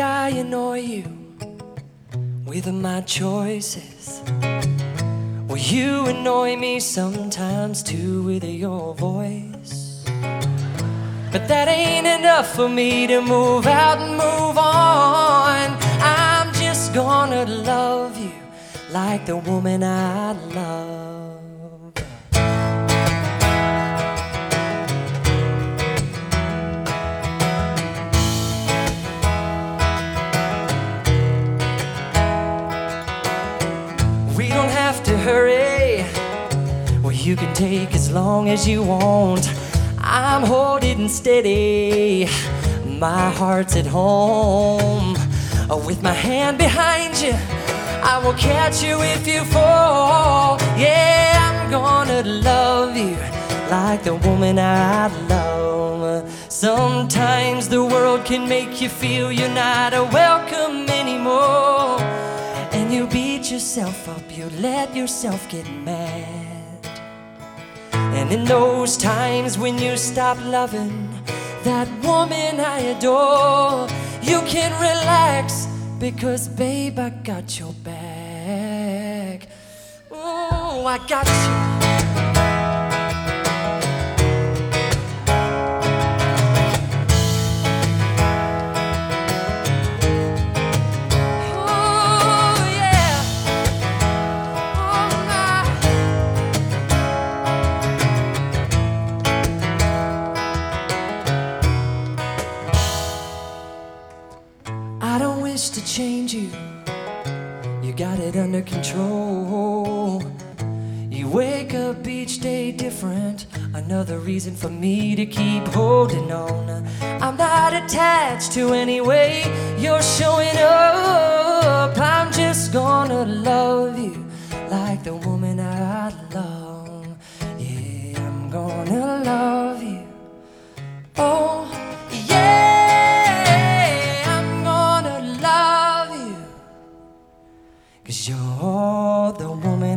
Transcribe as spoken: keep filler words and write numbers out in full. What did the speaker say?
I annoy you with my choices? Well, you annoy me sometimes too with your voice. But that ain't enough for me to move out and move on. I'm just gonna love you like the woman I love. We don't have to hurry. Well, you can take as long as you want. I'm holding steady. My heart's at home. With my hand behind you, I will catch you if you fall. Yeah, I'm gonna love you like the woman I love. Sometimes the world can make you feel you're not welcome anymore, and you beat yourself up, you let yourself get mad. And in those times when you stop loving that woman I adore, you can relax, because babe, I got your back. Oh, I got you. I don't wish to change you, you got it under control. You wake up each day different, another reason for me to keep holding on. I'm not attached to any way you're showing up. I'm just gonna love you like the woman I love. Yeah, I'm gonna love you. Oh, cause you're the woman